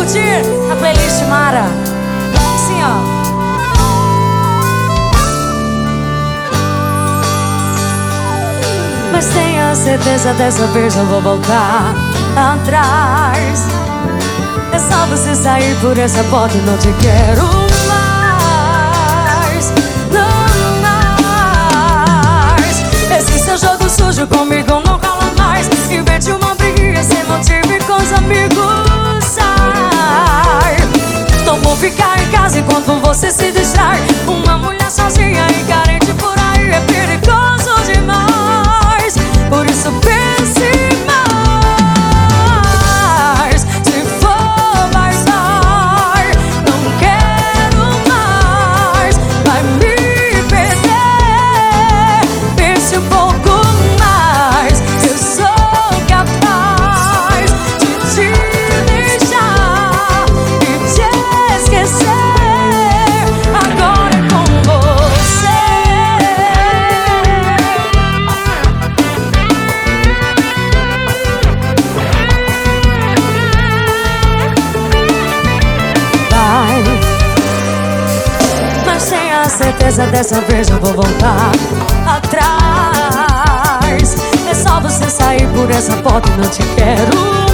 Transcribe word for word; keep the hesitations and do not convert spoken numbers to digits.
curtir a playlist Mara. Assim, ó. Mas tenha certeza, dessa vez eu vou voltar atrás. É só você sair por essa porta e não te quero mais. Não mais. Esse seu jogo sujo comigo não cola mais. Invente uma briguinha sem motivo e com os amigos sai. Não vou ficar em casa enquanto você se distrai. Uma mulher sozinha e carente por aí é perigoso demais. Por isso pense mais. Se for, vai sai. Não quero mais. Vai me perder. Pense um pouco mais. Eu sou capaz de te deixar e te esquecer. Agora é com você. Vai, mas tenha certeza, dessa vez eu vou voltar atrás. É só você sair por essa porta e não te quero